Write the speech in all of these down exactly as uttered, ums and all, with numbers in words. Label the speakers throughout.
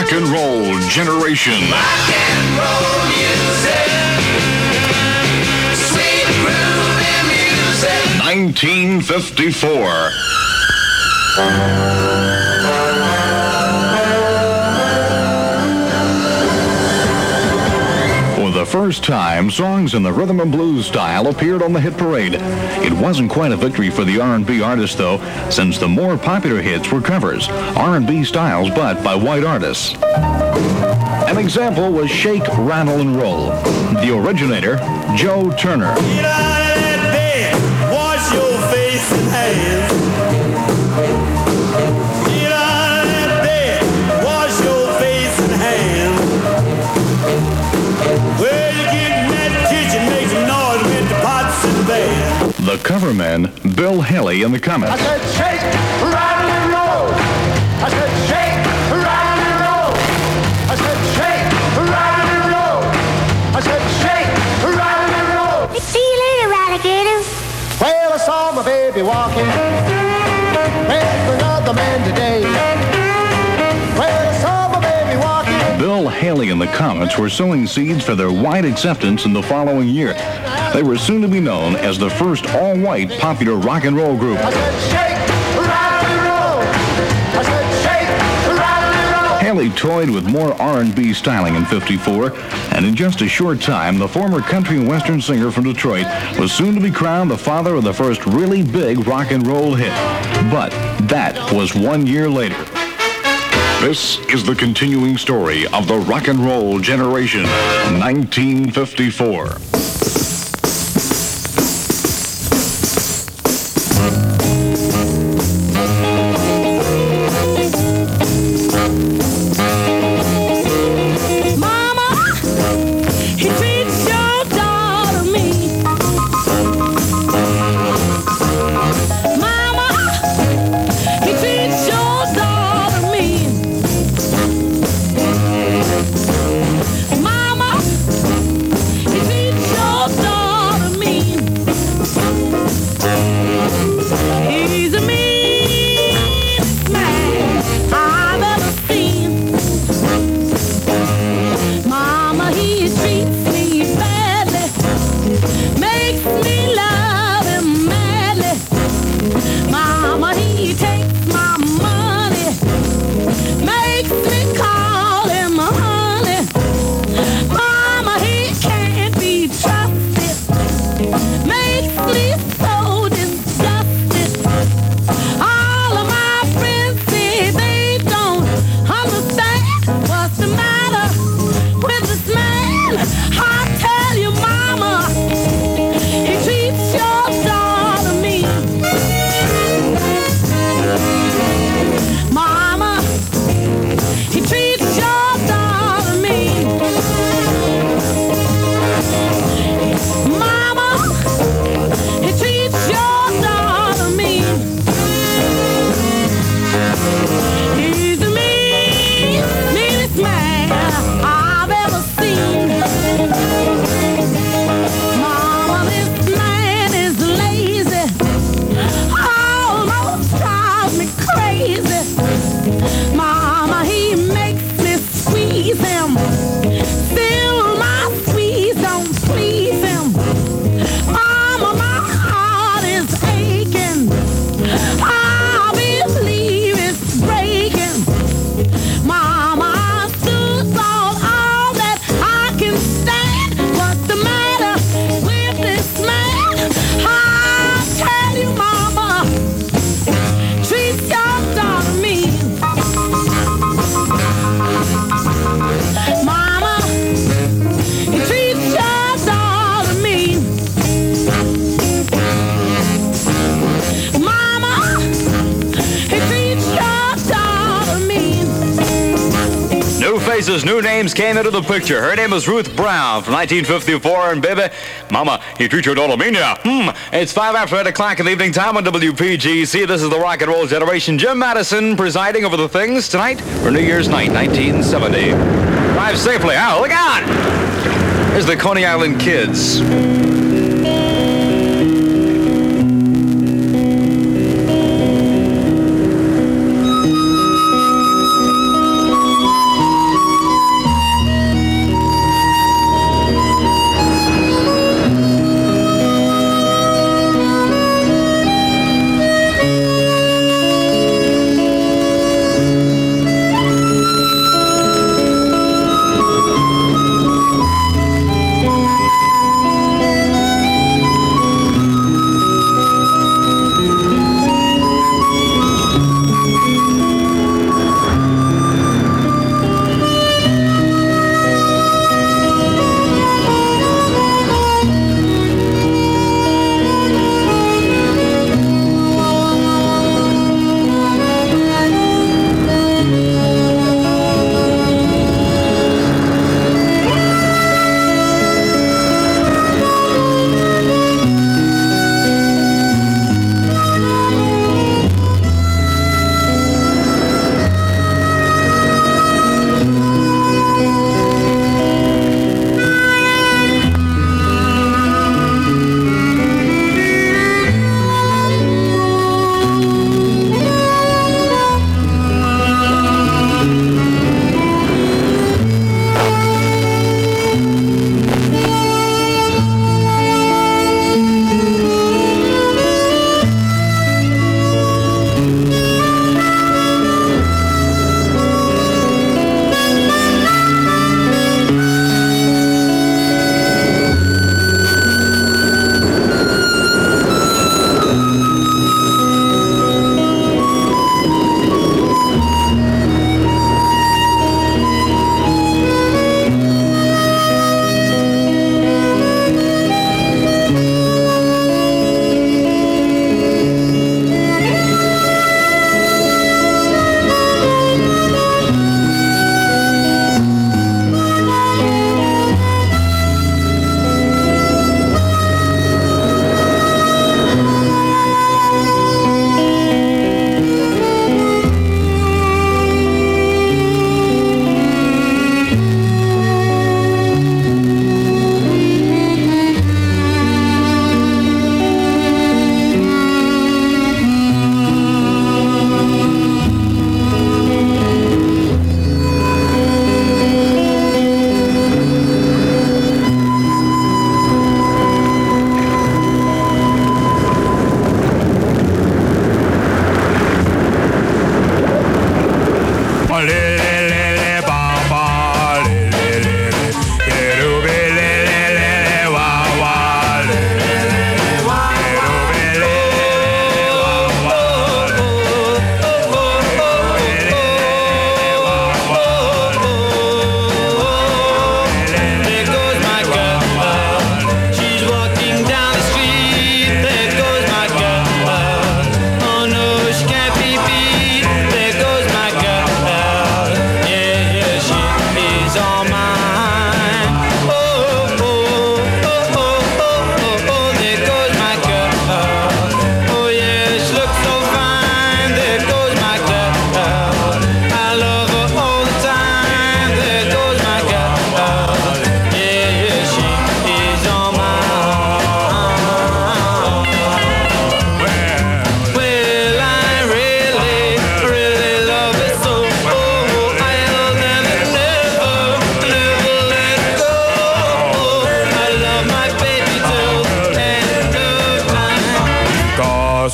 Speaker 1: rock and roll generation.
Speaker 2: Rock and roll music. Sweet groovy music.
Speaker 1: nineteen fifty-four. For the first time, songs in the rhythm and blues style appeared on the hit parade. It wasn't quite a victory for the R and B artists, though, since the more popular hits were covers, R and B styles, but by white artists. An example was Shake, Rattle, and Roll. The originator, Joe Turner.
Speaker 3: Get out of that bed, wash your face and hands. Get out of that bed, wash your face and hands. Well, you get in that kitchen, make some noise with the pots and pans.
Speaker 1: The coverman, Bill Haley, in the comments.
Speaker 4: I said shake, rattle, and roll. I said shake, rattle, and roll. I said shake, rattle, and roll. I said shake, rattle, and roll.
Speaker 5: See you later, alligator.
Speaker 4: Well, I saw my baby walking with another man today. Well, I saw my baby walking.
Speaker 1: Bill Haley and the Comets were sowing seeds for their wide acceptance in the following year. They were soon to be known as the first all-white popular rock and roll group.
Speaker 4: I said shake, rattle, and roll. I said shake, rattle, and roll.
Speaker 1: Haley toyed with more R and B styling in fifty-four, and in just a short time, the former country and western singer from Detroit was soon to be crowned the father of the first really big rock and roll hit. But that was one year later. This is the continuing story of the rock and roll generation, nineteen fifty-four.
Speaker 6: New names came into the picture. Her name is Ruth Brown from nineteen fifty-four, and baby, Mama, you treat your daughter mean ya. Hmm, it's five after eight o'clock in the evening time on W P G C. This is the rock and roll generation. Jim Madison presiding over the things tonight for New Year's night, nineteen seventy. Drive safely. Oh, look out! Here's the Coney Island Kids.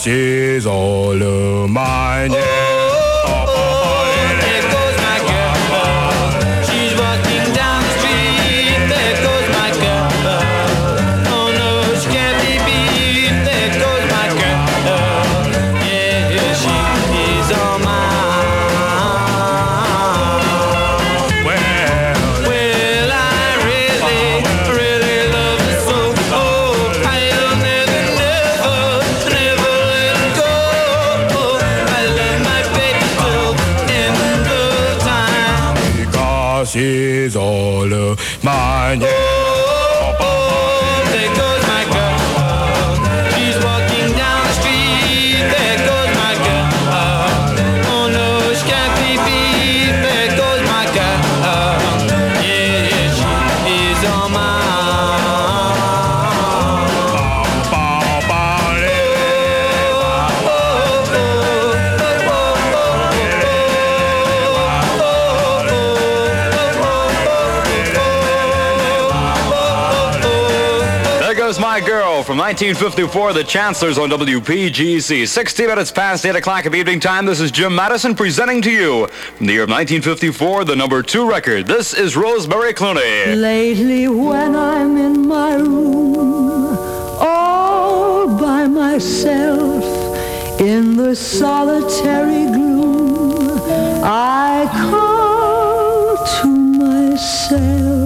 Speaker 3: she's all of mine. Yeah.
Speaker 2: There goes my girl. She's walking down the street. There goes my girl. Oh no, she can't be beat. There goes my girl. Yeah, she is all mine.
Speaker 3: Well,
Speaker 2: Well, I really, really love her so. Oh, I'll never, never, never let her go. I love my baby till end of time.
Speaker 3: because she's all of mine. Yeah.
Speaker 2: Oh, there goes my girl. She's walking down the street. There goes my girl. Oh no, she can't be beat. There goes my girl. Yeah, she is all mine.
Speaker 3: Ba, ba, le.
Speaker 6: There goes my girl from nineteen fifty-four, the Chancellors on W P G C. sixty minutes past eight o'clock of evening time. This is Jim Madison presenting to you from the year of nineteen fifty-four, the number two record. This is Rosemary Clooney.
Speaker 7: Lately when I'm in my room, all by myself, in the solitary gloom, I call to myself.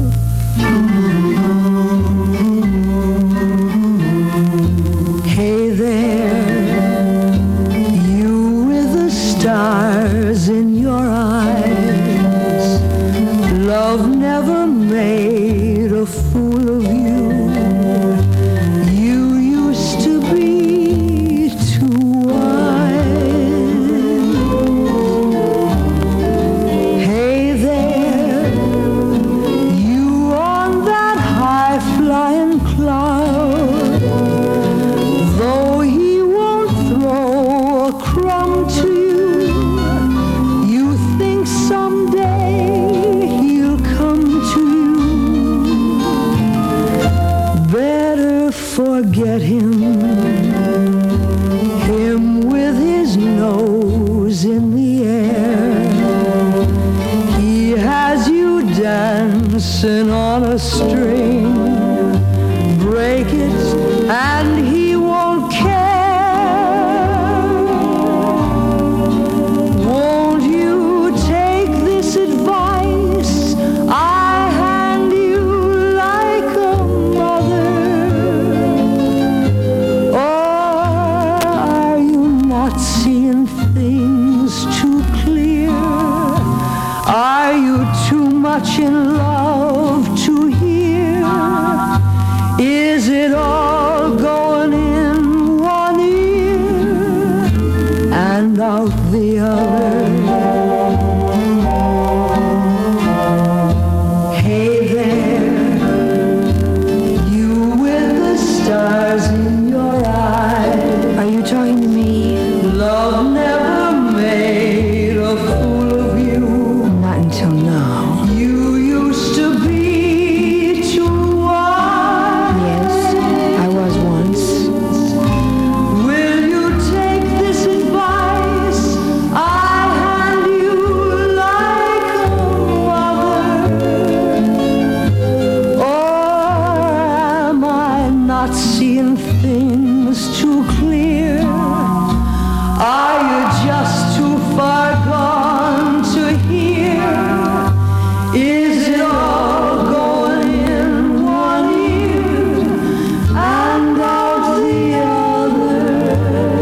Speaker 7: Hey there, you with the stars in your eyes. Love never made a fool of you. You used to be too wise. Hey there, you on that high flying cloud. Though he won't throw a crumb to you, you think someday he'll come to you. Better forget him, him with his nose in the air. He has you dancing on a string. Break it and he won't care. Won't you take this advice I hand you like a mother? Or are you not seeing things too clear? Are you too much in love to hear? Is it all going in one ear and out the other? Hey there, you with the stars in your eyes. Are you talking to me? Love never made a fool of you. Not until now. You used to be too wise. Yes, I was once. Will you take this advice I hand you like a mother? Or am I not seeing things too clear? Are you just too far gone to hear? Is it all going in one ear and out the other?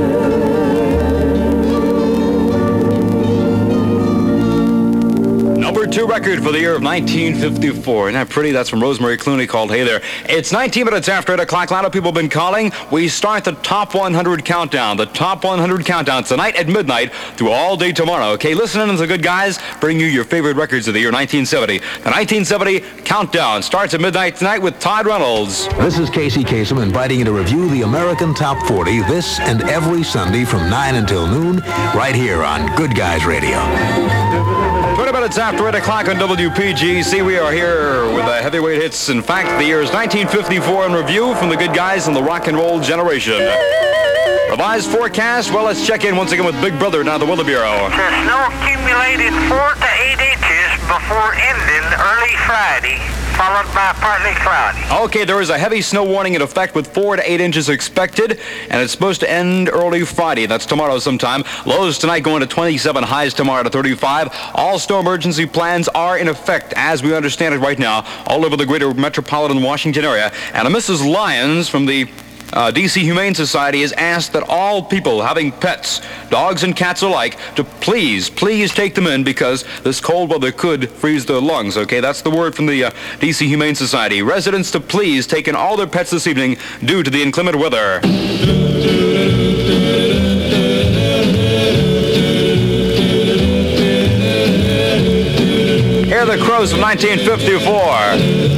Speaker 6: Number two record for the year of nineteen fifty-four. Isn't that pretty? That's from Rosemary Clooney called Hey There. It's nineteen minutes after eight o'clock. A lot of people have been calling. We start the Top one hundred Countdown. The Top one hundred Countdown tonight at midnight through all day tomorrow. Okay, listen in as the good guys bring you your favorite records of the year nineteen seventy. The nineteen seventy Countdown starts at midnight tonight with Todd Reynolds.
Speaker 8: This is Casey Kasem inviting you to review the American Top forty this and every Sunday from nine until noon right here on Good Guys Radio.
Speaker 6: twenty minutes after eight o'clock on W P G C, we are here with the heavyweight hits. In fact, the year is nineteen fifty-four in review from the good guys in the rock and roll generation. Revised forecast, well, let's check in once again with Big Brother down at the Weather Bureau.
Speaker 9: The snow accumulated four to eight inches before ending early Friday, followed by partly cloudy.
Speaker 6: Okay, there is a heavy snow warning in effect with four to eight inches expected, and it's supposed to end early Friday. That's tomorrow sometime. Lows tonight going to twenty-seven, highs tomorrow to thirty-five. All snow emergency plans are in effect, as we understand it right now, all over the greater metropolitan Washington area. And Missus Lyons from the Uh, D C Humane Society has asked that all people having pets, dogs and cats alike, to please, please take them in because this cold weather could freeze their lungs, okay? That's the word from the uh, D C Humane Society. Residents to please take in all their pets this evening due to the inclement weather. Here are the Crows from nineteen fifty-four.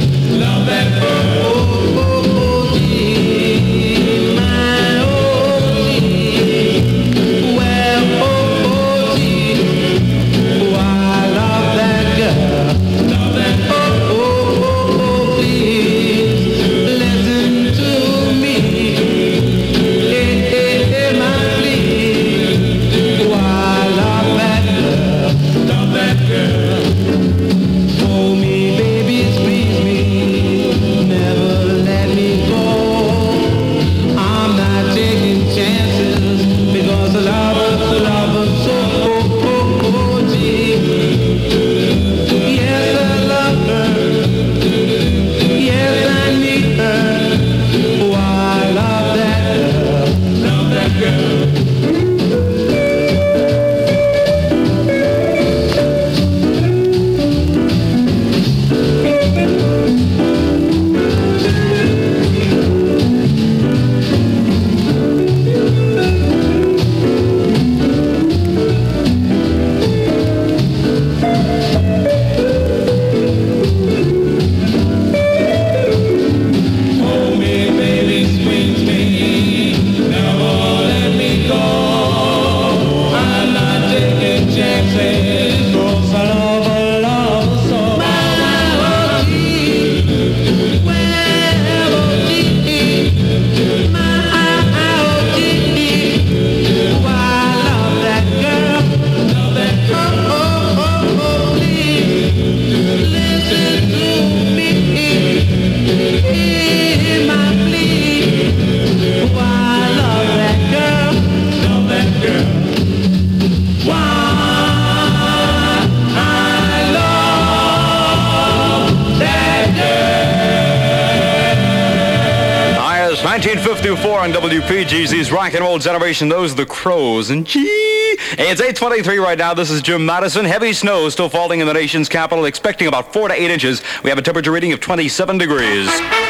Speaker 6: nineteen fifty-four on W P G Z's Rock and Roll Generation. Those are the Crows. And gee, it's eight twenty-three right now. This is Jim Madison. Heavy snow still falling in the nation's capital, expecting about four to eight inches. We have a temperature reading of twenty-seven degrees.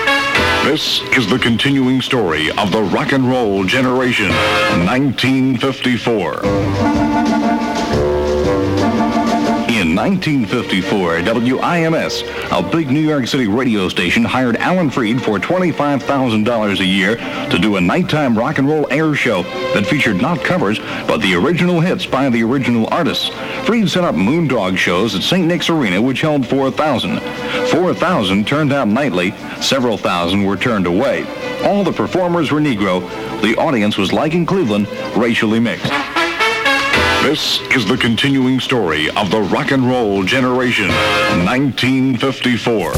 Speaker 1: This is the continuing story of the Rock and Roll Generation, nineteen fifty-four. In nineteen fifty-four, W I M S, a big New York City radio station, hired Alan Freed for twenty-five thousand dollars a year to do a nighttime rock and roll air show that featured not covers, but the original hits by the original artists. Freed set up Moondog shows at Saint Nick's Arena, which held four thousand. four thousand turned out nightly. Several thousand were turned away. All the performers were Negro. The audience was, like in Cleveland, racially mixed. This is the continuing story of the Rock and Roll Generation, nineteen fifty-four.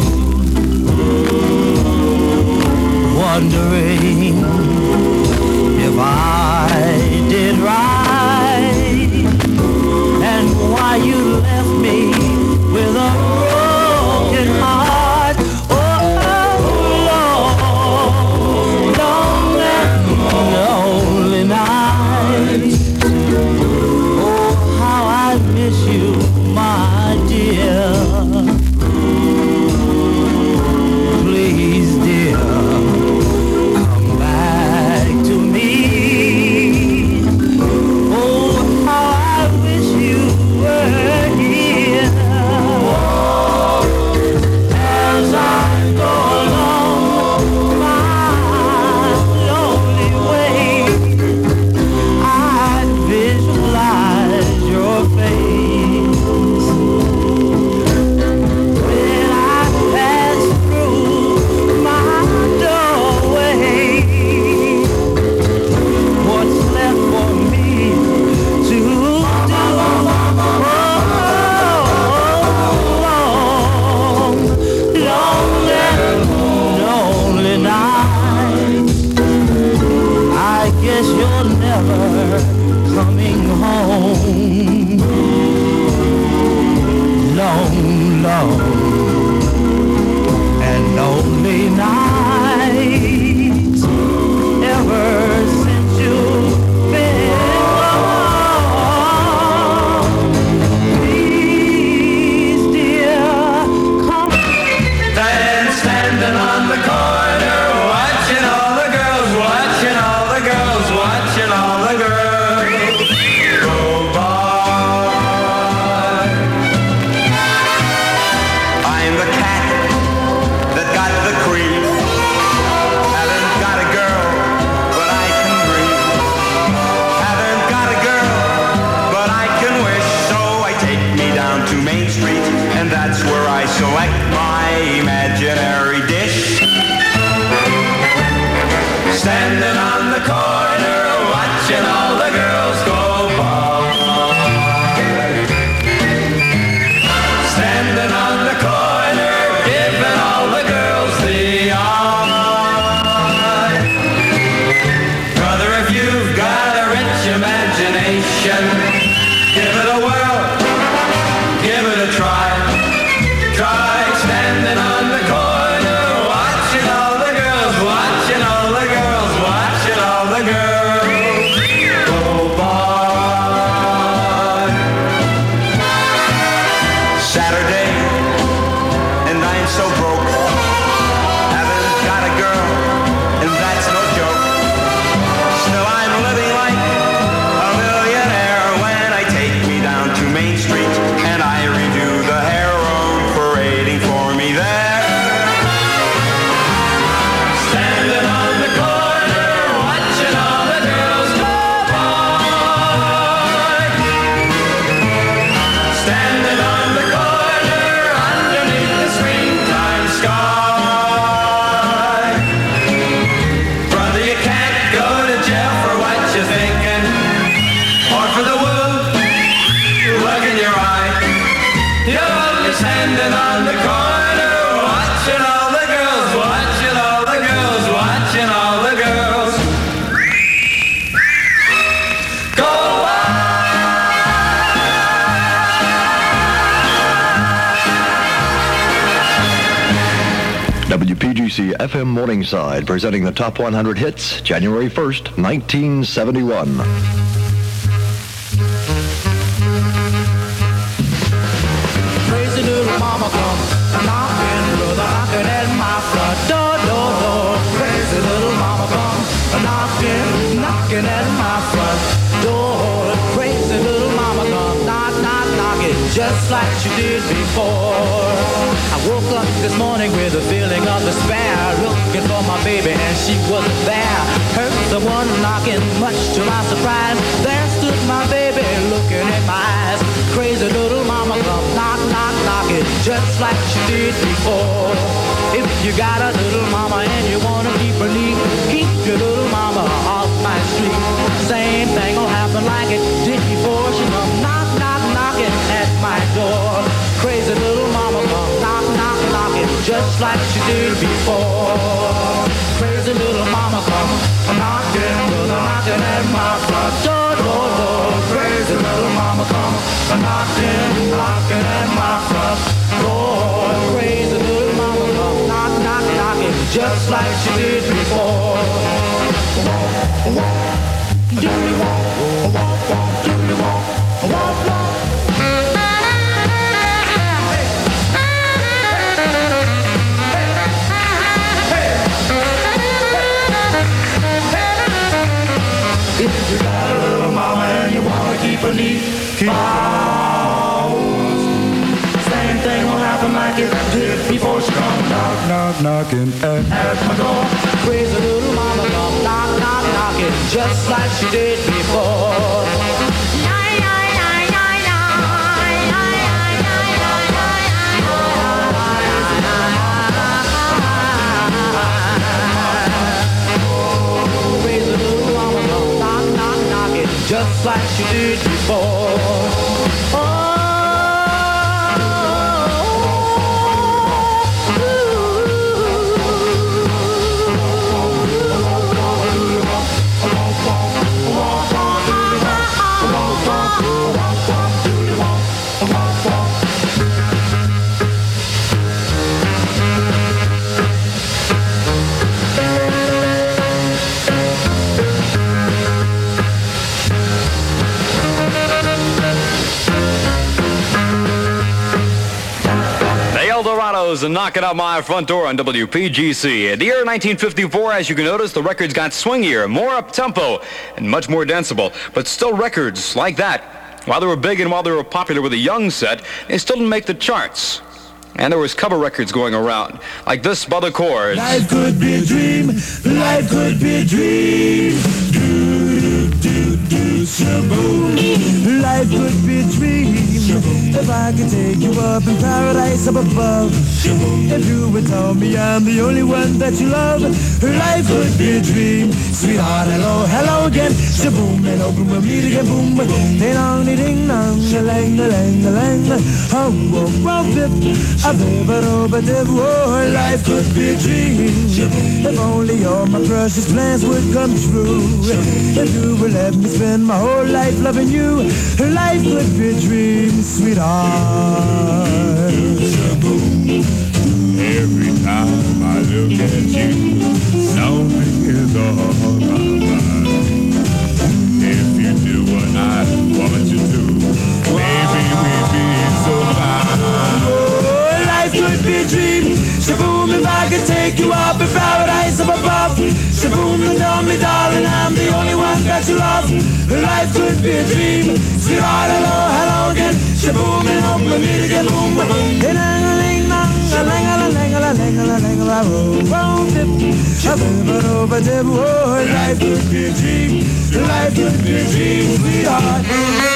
Speaker 3: Wondering
Speaker 7: never coming home. Long, long and lonely nights ever since you've been gone. Please, dear, come.
Speaker 2: Then standing on the corner, watching all the girls, watching all the girls, watching all the girls go by.
Speaker 10: I'm the cat that got the cream. Haven't got a girl, but I can dream. Haven't got a girl, but I can wish. So I take me down to Main Street, and that's where I select my imaginary dish.
Speaker 2: Standing on the corner, watching all the girls go by. Standing on the corner, giving all the girls the eye. Brother, if you've got a rich imagination, give it a whirl, give it a try. Try standing on the corner, watching all the girls, watching all the girls, watching all the girls go by.
Speaker 10: Saturday, and I'm so broke. Haven't got a girl, and that's no joke. Still I'm living like a millionaire when I take me down to Main Street and I redo the heroin parading for me there.
Speaker 2: Standing on the corner, watching all the girls go by. Standing on the corner, underneath the springtime sky. Brother, you can't go to jail for what you're thinking, or for the wound look in your eye. You're only standing on the corner, watching all the girls, watching all the girls, watching all the girls go
Speaker 11: W P G C F M Morningside, presenting the top one hundred hits, January first, nineteen seventy-one.
Speaker 7: Crazy little mama come knocking, brother, knocking at my front door, door, door. Crazy little mama come knocking, knocking at my front door. Crazy little mama come knock, knock, knocking, just like she did before. I woke up this morning with a feeling of despair, looking for my baby and she wasn't there. Heard someone knocking, much to my surprise. There stood my baby looking in my eyes. Crazy little mama come knock, knock, knocking, just like she did before. If you got a little mama and you wanna keep her neat, keep your little mama off my street. Same thing will happen like it did before. She come knock, knock, knocking at my door. Crazy little mama come knock, knock, knocking, just like she did before. Crazy little mama come knocking, brother, knocking at my front door, door, door. Crazy little mama come knocking, knocking at my front door. Crazy little mama come knock, knock, knocking, just like she did before. Do you want, do you want, walk, walk? If you got a little mama and you wanna keep her neat, keep her same thing will happen like it did before she come knock, knock, knocking at, at my door. Crazy little mama come knock, knock, knocking, just like she did before. Crazy little mama come knock, knock, knocking, just like she did before. Oh, ooh, ooh, ooh, ooh, ooh, ooh, ooh, ooh, ooh, ooh, ooh, ooh, ooh, ooh, ooh, ooh,
Speaker 6: Brothers and Knocking Out My Front Door on W P G C. In the year nineteen fifty-four, as you can notice, the records got swingier, more up-tempo, and much more danceable. But still, records like that, while they were big and while they were popular with a young set, they still didn't make the charts. And there was cover records going around, like this by the Chords.
Speaker 3: Life could be a dream, life could be a dream. Do, do, do, shaboom. Life could be a dream. If I could take you up in paradise up above. If you would tell me I'm the only one that you love. Life could be a dream. Sweetheart, hello, hello again. Shaboom, and open we'll meet again. Boom, ding dong, ding dong, lang, lang, lang. Oh, oh, oh, dip. A bit, oh, but if oh, life could be a dream. If only all my precious plans would come true. If you would let me spend my whole life loving you. Life could be a dream, sweetheart.
Speaker 12: Every time I look at you, something is on my mind. If you do what I want you to, maybe we'd be so fine.
Speaker 3: Oh, life could be a dream. Shaboom, if I could take you up in paradise up above. Shaboom, and tell me, darling, I'm the only one that you love. Life could be a dream. Sweetheart, hello, hello again. Shaboom, and hope we'll meet again. Boom, boom, boom. Life could be a dream. Life could be a dream, sweetheart.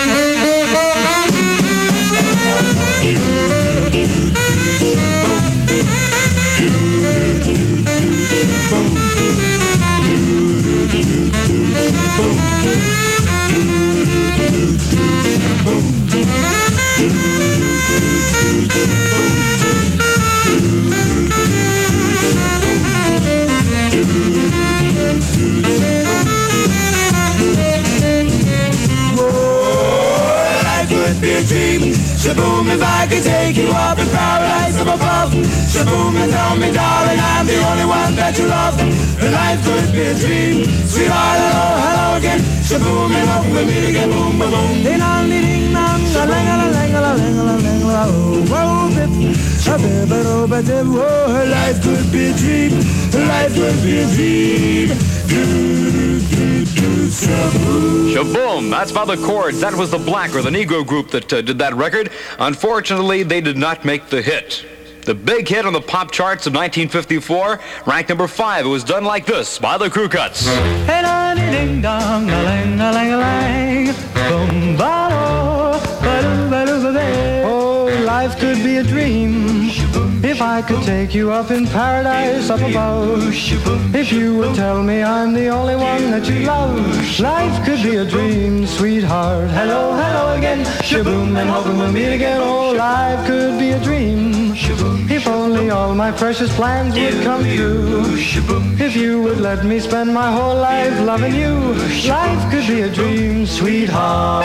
Speaker 3: Be a dream. Shaboom, if I could take you up in paradise up above. Shaboom, and tell me, darling, I'm the only one that you love. Life could be a dream. Sweetheart, hello, hello again. Shaboom, and hope we'll meet again. Boom, boom, boom. Ding dong, ding dong, a lang, a lang, a lang, a lang, a lang, oh, bip, a bip, a oh, but if oh, life could be a dream. Life could be a dream. Do, do, do, do, shaboom.
Speaker 6: Shaboom, that's by the Chords. That was the Black, or the Negro group that uh, did that record. Unfortunately, they did not make the hit. The big hit on the pop charts of nineteen fifty-four, ranked number five. It was done like this by the Crew Cuts.
Speaker 7: Hey, ding dong, a lang, a lang, a lang, boom, ba ba ba oh, life could be a dream. If I could take you up in paradise up above. If you would tell me I'm the only one that you love. Life could be a dream, sweetheart. Hello, hello again. Shaboom, and hoping we'll meet again. Oh, life could be a dream. If only all my precious plans would come true. If you would let me spend my whole life loving you. Life could be a dream, sweetheart.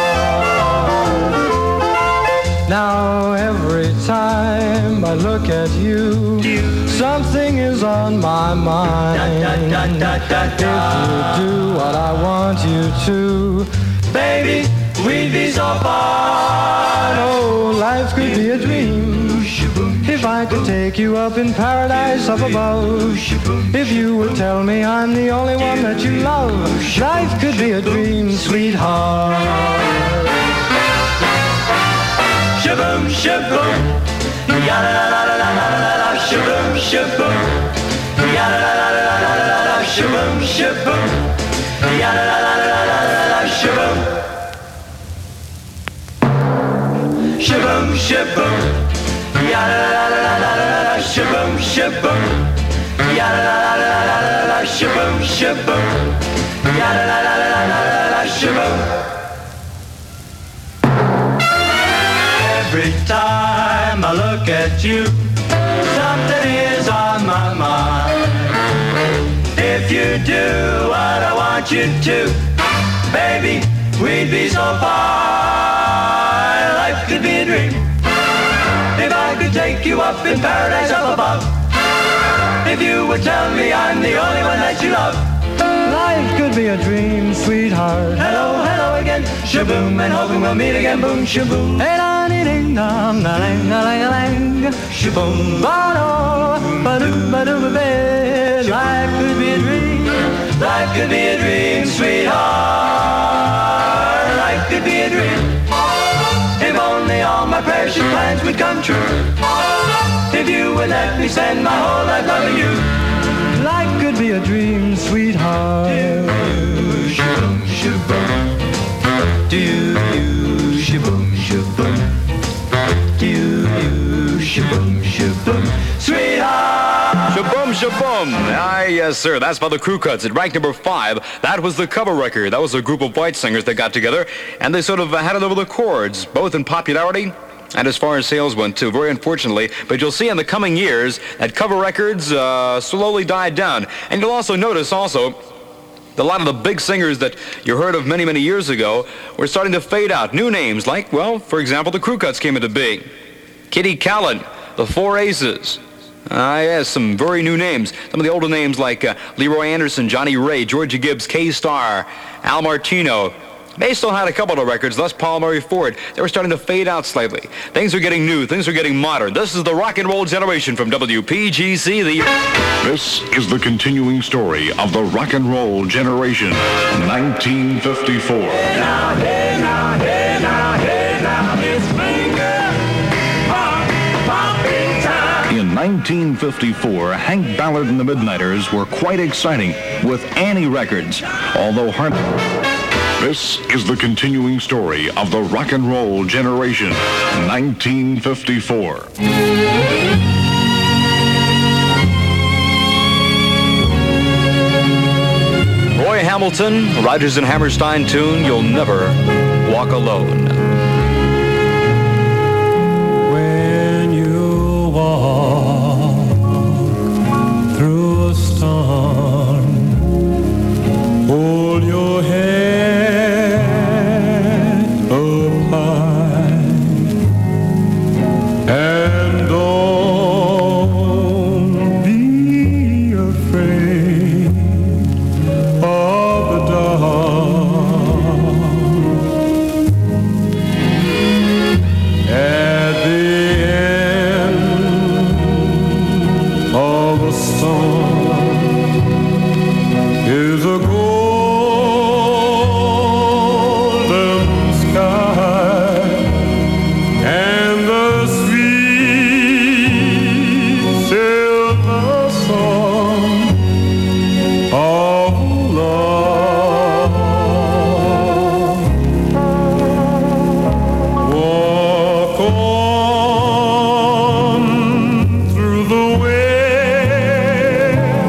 Speaker 7: Now every time I look at you, something is on my mind. If you do what I want you to, baby, we'd be so far. Oh, life could be a dream. If I could take you up in paradise up above. If you would tell me I'm the only one that you love. Life could be a dream, sweetheart. Shaboom, shaboom, ya la la la la la la la, shaboom, shaboom, ya la la la la la la la la, shaboom, shaboom, ya la la la la la la la, shaboom, shaboom, shaboom, ya la la la la la la la, shaboom, shaboom, ya la la la la la la la, shaboom, shaboom, ya la la la la la la la, shaboom. Every time I look at you, something is on my mind. If you do what I want you to, baby, we'd be so far. Life could be a dream. If I could take you up in paradise up above. If you would tell me I'm the only one that you love. Life Life could be a dream, sweetheart. Hello, hello again. Shaboom, and hoping we'll meet again. Boom, shaboom. Hey, da, dee, ding, dong, da, lang, da, lang, da, lang. Shaboom, ba-do, ba-doo, ba-doo, ba-ba. Life could be a dream. Life could be a dream, sweetheart. Life could be a dream. If only all my precious plans would come true. If you would let me spend my whole life loving you. Life could be a dream, sweetheart. Do you, shaboom, shaboom. Do you, shaboom, shaboom. Do you, shaboom, shaboom. Sweetheart.
Speaker 6: Shaboom, shaboom. Ah, yes, sir. That's by the Crew Cuts at rank number five. That was the cover record. That was a group of white singers that got together, and they sort of had it over the chords, both in popularity and as far as sales went, too, very unfortunately. But you'll see in the coming years that cover records uh, slowly died down. And you'll also notice also that a lot of the big singers that you heard of many, many years ago were starting to fade out. New names like, well, for example, the Crew Cuts came into being. Kitty Callan, the Four Aces. Ah, yes, some very new names. Some of the older names like uh, Leroy Anderson, Johnny Ray, Georgia Gibbs, K-Star, Al Martino. They still had a couple of records, Les Paul, Murray Ford. They were starting to fade out slightly. Things are getting new. Things are getting modern. This is the rock and roll generation from W P G C. The
Speaker 1: This is the continuing story of the rock and roll generation, nineteen fifty-four.
Speaker 3: Hey now, hey now, hey now, hey now, it's finger pop, popping time.
Speaker 1: In nineteen fifty-four, Hank Ballard and the Midnighters were quite exciting with Annie Records, although hard... This is the continuing story of the rock and roll generation, nineteen fifty-four.
Speaker 6: Roy Hamilton, Rodgers and Hammerstein tune, You'll Never Walk Alone.
Speaker 3: When you walk through a storm, hold your head up high and don't be afraid of the dark. At the end of a storm is a golden sky and the sweet silver song of love. Walk on through the way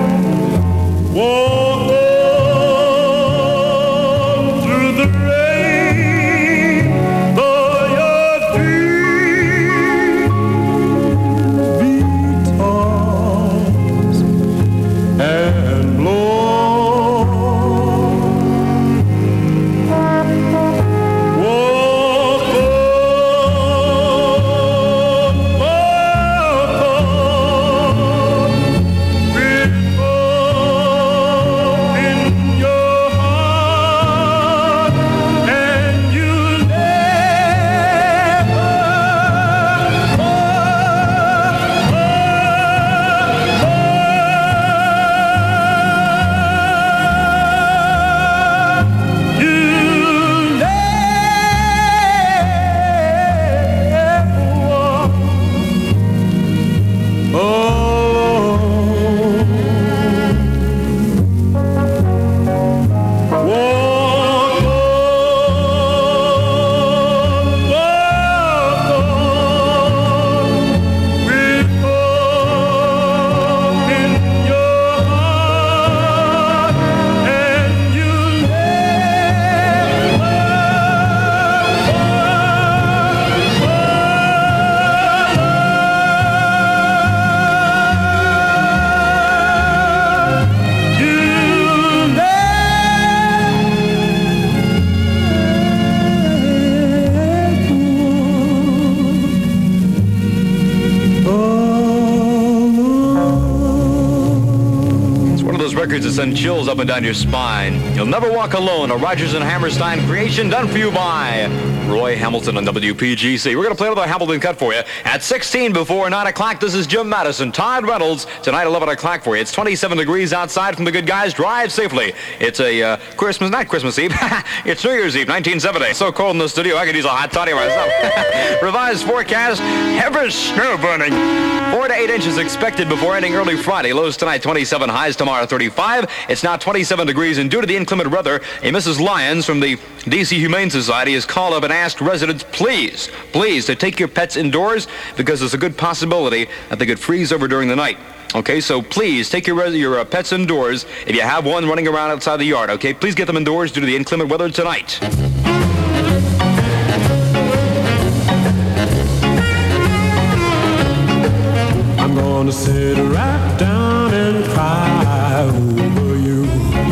Speaker 6: those records that send chills up and down your spine. You'll Never Walk Alone, a Rodgers and Hammerstein creation done for you by Roy Hamilton on W P G C. We're going to play another Hamilton cut for you. At sixteen before nine o'clock, this is Jim Madison, Todd Reynolds. Tonight, eleven o'clock for you. It's twenty-seven degrees outside from the good guys. Drive safely. It's a uh, Christmas night, Christmas Eve. It's New Year's Eve, nineteen seventy. So cold in the studio, I could use a hot toddy myself. Revised forecast, heavy snow burning. Four to eight inches expected before ending early Friday. Lows tonight, twenty-seven. Highs tomorrow, thirty-five. It's now twenty-seven degrees, and due to the inclement weather, a Missus Lyons from the D C Humane Society has called up and asked residents, please, please, to take your pets indoors because there's a good possibility that they could freeze over during the night. Okay, so please take your your uh, pets indoors if you have one running around outside the yard. Okay, please get them indoors due to the inclement weather tonight.
Speaker 3: I'm gonna sit right down and cry over you.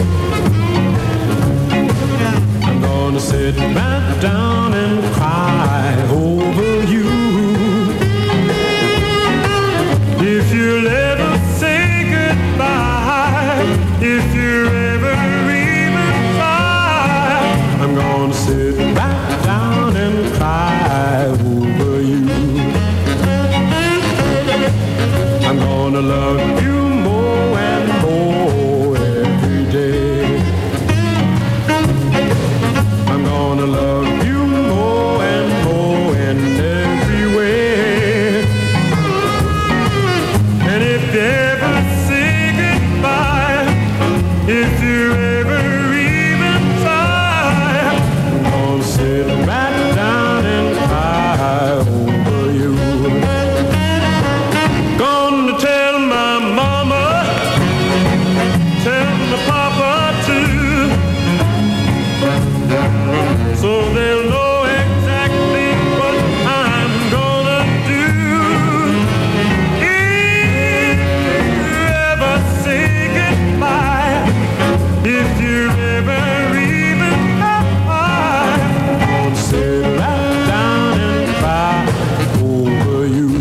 Speaker 3: I'm gonna sit right down and cry over you. If you'll ever say goodbye, if you're ever even try, I'm gonna sit right down and cry over you. I'm gonna love you more and more every day. I'm gonna love you more and more in every way. And if you ever say goodbye, if you ever even try, I'm gonna sit right down and cry over you. Gonna tell my mama, tell my papa too, so they'll know exactly what I'm gonna do. If you ever say goodbye, if you ever even try, I'm gonna sit right down and cry over you.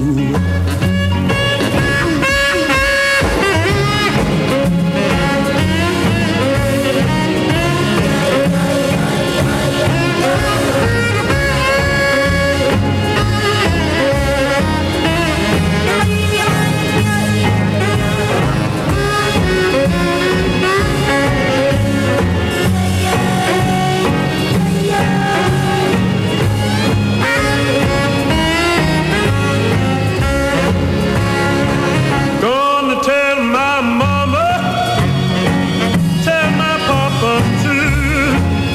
Speaker 3: Gonna tell my mama, tell my papa too,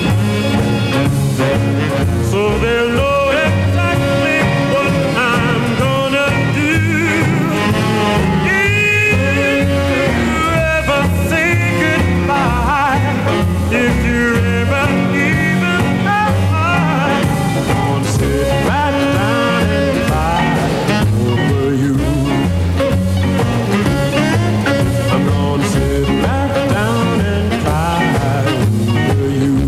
Speaker 3: so they'll know exactly what I'm gonna do. If you ever say goodbye, if you ever even try, I'm gonna sit right down and cry over you. I'm gonna sit right down and cry over you.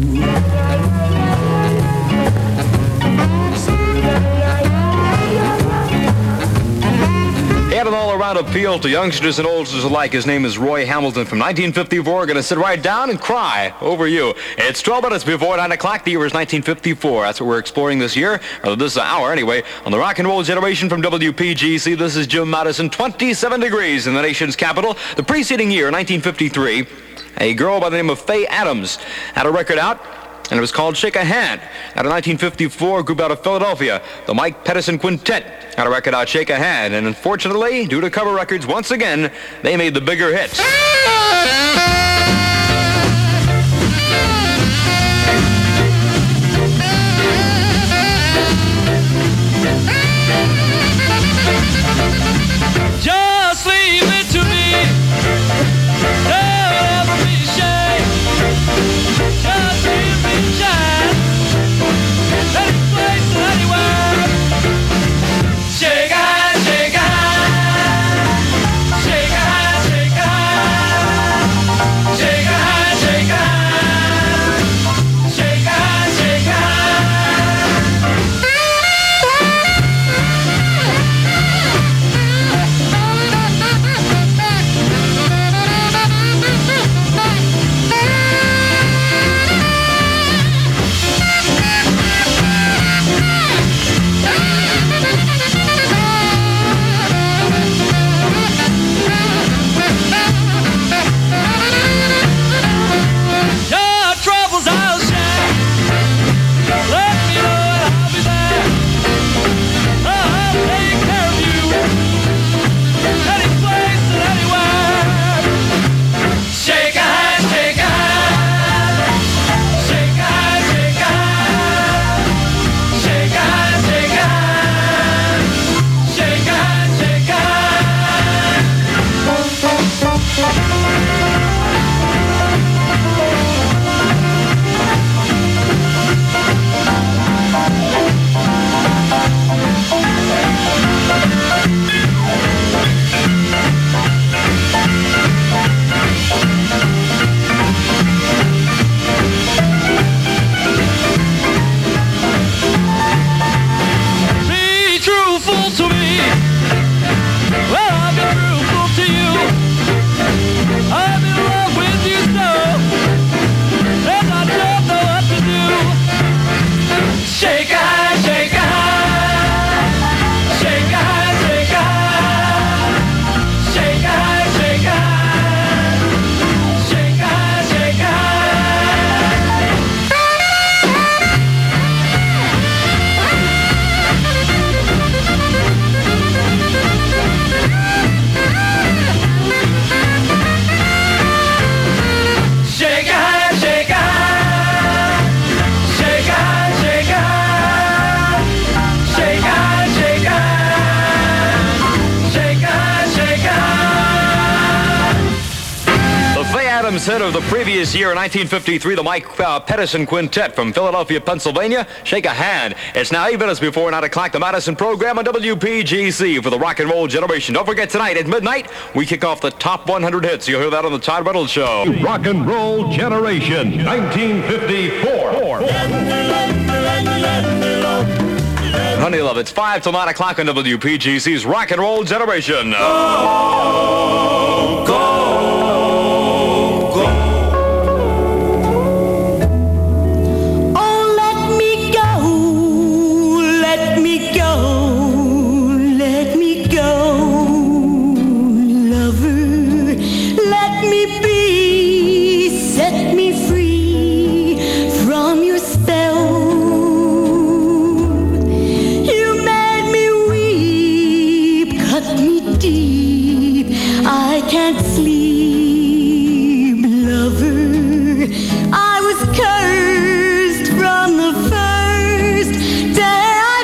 Speaker 6: He had an all-around appeal to youngsters and oldsters alike. His name is Roy Hamilton from nineteen fifty-four. Going to sit right down and cry over you. It's twelve minutes before nine o'clock. The year is nineteen fifty-four. That's what we're exploring this year, or this hour anyway, on the Rock and Roll Generation from W P G C. This is Jim Madison. twenty-seven degrees in the nation's capital. The preceding year, nineteen fifty-three, a girl by the name of Faye Adams had a record out, and it was called Shake a Hand. Out of nineteen fifty-four, a group out of Philadelphia, the Mike Pedersen Quintet, had a record out, Shake a Hand. And unfortunately, due to cover records, once again, they made the bigger hits.
Speaker 2: Just leave it to me. Don't ever be ashamed. Just leave me shine. Any place and anywhere. Shake a hand, shake a hand. Shake a hand, shake a hand. Be truthful to me. Well, I've been truthful to you. I'm in love with you so, and I don't know what to do. Shake a hand, shake a hand, shake a hand, shake a hand, shake a hand, shake a hand, shake a hand, shake a hand. Shake a hand, shake a hand, shake a hand, shake a hand, shake a hand, shake a hand, shake a hand, shake a hand.
Speaker 6: The Fay Adams hit of the previous year, nineteen fifty-three, the Mike uh, Pedersen Quintet from Philadelphia, Pennsylvania. Shake a hand. It's now eight minutes before nine o'clock, the Madison program on W P G C for the rock and roll generation. Don't forget, tonight at midnight, we kick off the top one hundred hits. You'll hear that on the Todd Reynolds Show.
Speaker 1: Rock and Roll Generation, nineteen fifty-four.
Speaker 6: Honey Love, it's five till nine o'clock on W P G C's Rock and Roll Generation.
Speaker 3: Oh, let me go, let me go, let me go, lover. Let me be, set me free from your spell. You made me weep, cut me deep. I can't sleep, lover. I was cursed from the first day I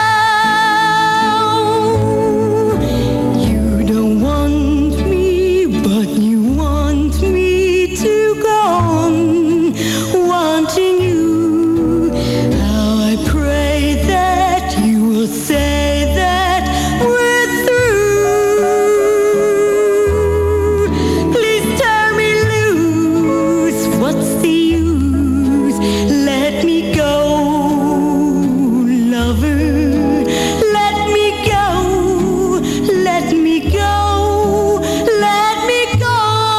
Speaker 3: fell. You don't want me, but you want me to go on wanting you. How I pray that you will say that we're through. Please turn me loose. What's the use? Let me go, lover. Let me go. Let me go. Let me go.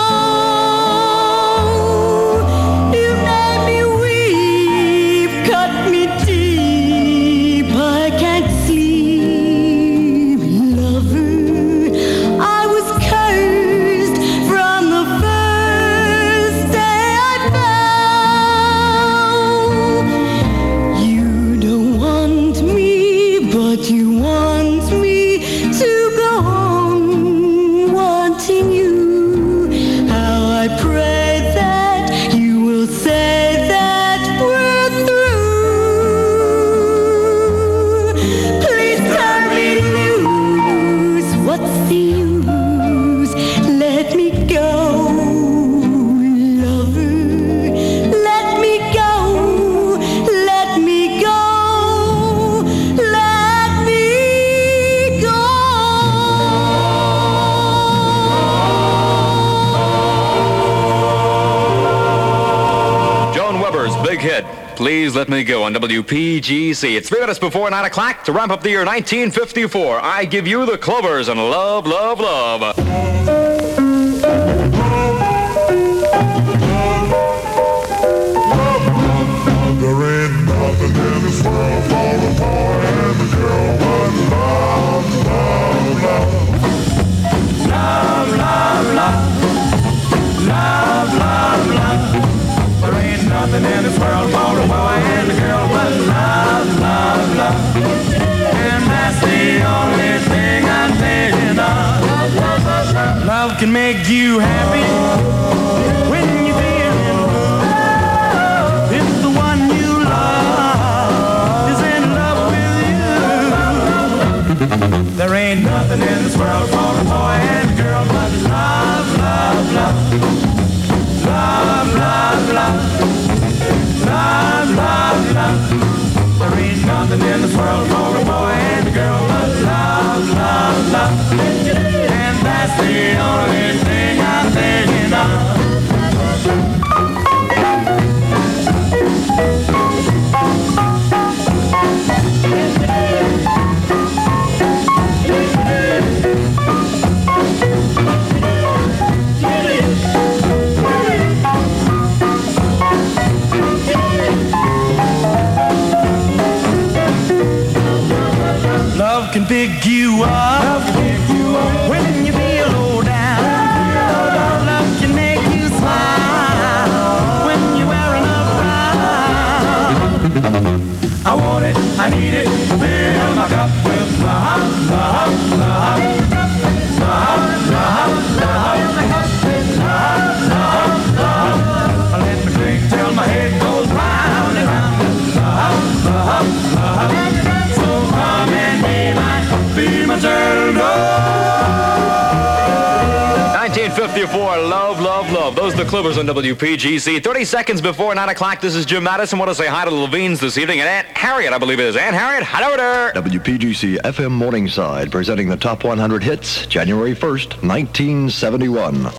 Speaker 3: You made me weep, cut me deep. I can't sleep, lover. I was cursed from the first day I fell. You don't want me, but you want me to go on wanting you. How I pray that you will say that we're through. Please turn me loose. What's the use? Let me go, lover. Let me go. Let me go. Let me go.
Speaker 6: Joan Weber's big hit, Please Let Me Go on W P G C. It's three minutes before nine o'clock to wrap up the year nineteen fifty-four. I give you the Clovers and love, love, love.
Speaker 12: There ain't nothing in this world for a boy and a girl but love, love, love.
Speaker 7: Love, love, love. Love, love, love. There ain't nothing in this world for a boy and a girl but love, love, love. And that's the only thing I'm thinking of. Love can make you happy when you're feeling good. If the one you love is in love with you, there ain't nothing in this world for a boy and a girl but love, love, love.
Speaker 6: fifty-four, love, love, love. Those are the Clippers on W P G C. thirty seconds before nine o'clock, this is Jim Madison. Want to say hi to the Levines this evening. And Aunt Harriet, I believe it is. Aunt Harriet, hello there.
Speaker 11: W P G C F M Morningside, presenting the top one hundred hits, January first, nineteen seventy-one.